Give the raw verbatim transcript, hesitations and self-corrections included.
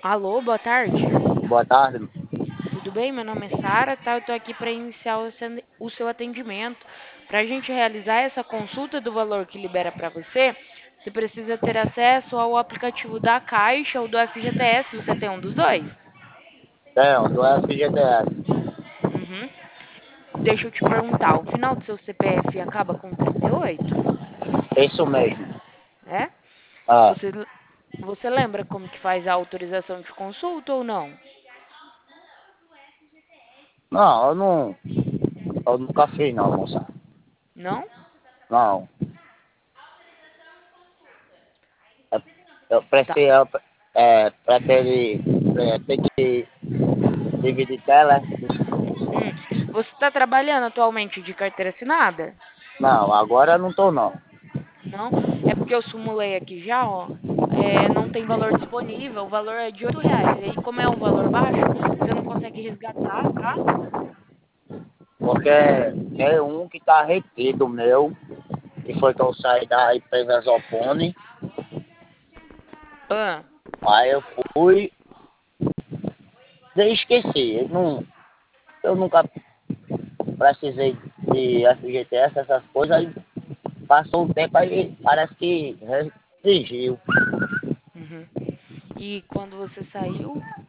Alô, boa tarde. Boa tarde. Tudo bem? Meu nome é Sara, tá? Eu tô aqui para iniciar o seu o seu atendimento. Para a gente realizar essa consulta do valor que libera para você, você precisa ter acesso ao aplicativo da Caixa ou do F G T S. Você tem um dos dois? Tenho, do F G T S. Uhum. Deixa eu te perguntar, o final do seu C P F acaba com trinta e oito? Isso mesmo. É? Ah, Você, você lembra como que faz a autorização de consulta ou não? não, eu não. Eu nunca fiz não, moça. Não? Não. Eu, eu Tá. prefiro. Eu, é, preferi. É, ter que dividir tela. Hum. Você está trabalhando atualmente de carteira assinada? Não, agora eu não tô não. Não? É porque eu simulei aqui já, ó. É, não tem valor disponível, o valor é de oito reais. E aí, como é um valor baixo, você não consegue resgatar, tá? Porque tem um que tá retido meu, que foi que eu saí da empresa Zopone. Ah, Aí eu fui e esqueci. Eu, não, eu nunca precisei de F G T S, essas coisas. Aí passou um tempo aí parece que restringiu. uhum. E quando você saiu?